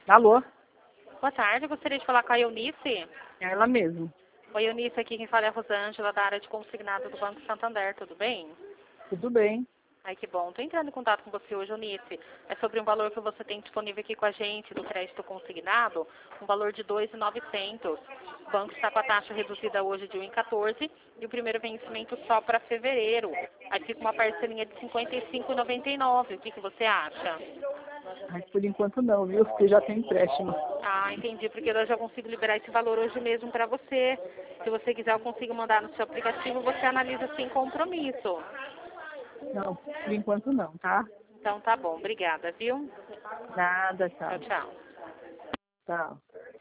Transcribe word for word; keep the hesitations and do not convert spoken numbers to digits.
Alô? Boa tarde, gostaria de falar com a Eunice. É ela mesmo. Oi, Eunice, aqui quem fala é a Rosângela, da área de consignado do Banco Santander, tudo bem? Tudo bem. Ai, que bom. Estou entrando em contato com você hoje, Eunice. É sobre um valor que você tem disponível aqui com a gente do crédito consignado, um valor de dois mil e novecentos. O banco está com a taxa reduzida hoje de um vírgula quatorze e o primeiro vencimento só para fevereiro. Aí fica uma parcelinha de cinquenta e cinco reais e noventa e nove centavos. O que, que você acha? Mas por enquanto não, viu? Porque já tem empréstimo. Ah, entendi, porque eu já consigo liberar esse valor hoje mesmo para você. Se você quiser, eu consigo mandar no seu aplicativo, você analisa sem compromisso. Não, por enquanto não, tá? Então tá bom, obrigada, viu? Nada, Tchau, tchau. tchau. Tchau.